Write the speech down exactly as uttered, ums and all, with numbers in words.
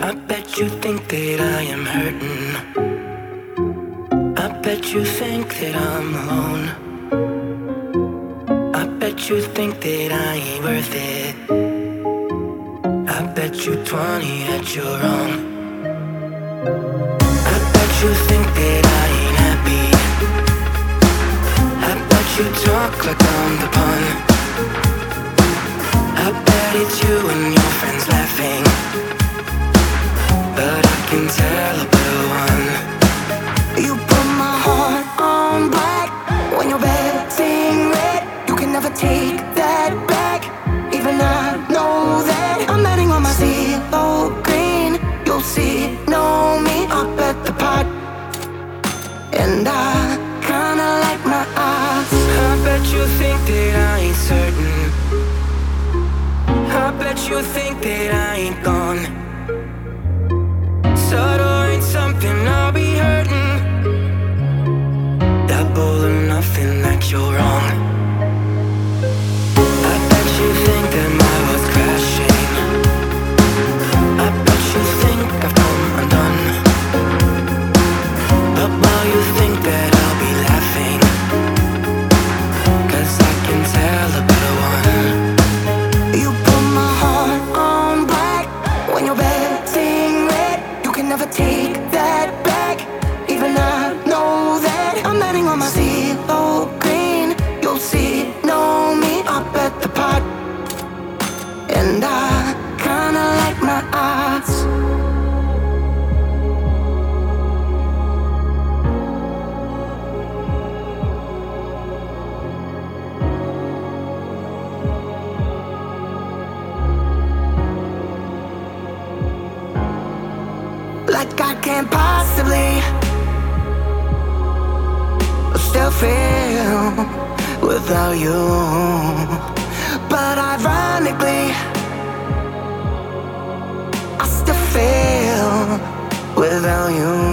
I bet you think that I am hurting. I bet you think that I'm alone. I bet you think that I ain't worth it. I bet you twenty that you're wrong. I bet you think that I ain't happy. I bet you talk like I'm the pun. I bet it's you and your friends laughing, but I can tell a better one. You put my heart on black when your bed's in red. You can never take that back. Even I know that. I'm betting on my CeeLo Green. You'll see, know me up at the pot, and I kinda like my odds. I bet you think that I ain't certain. I bet you think that I ain't gone. Subtle ain't something I'll be hurting. Double or nothing that you're wrong. I bet you think that my world's crashing. I bet you think I've come undone. But while you think that I'll be laughing, 'cause I can tell a better one. You put my heart on black when your bed's in red. You can never take that back. Even I know that. I'm betting on my CeeLo Green. You'll see, know me up at the pot, and I kinda like my odds. Like I can't possibly still feel without you. But ironically, I still feel without you.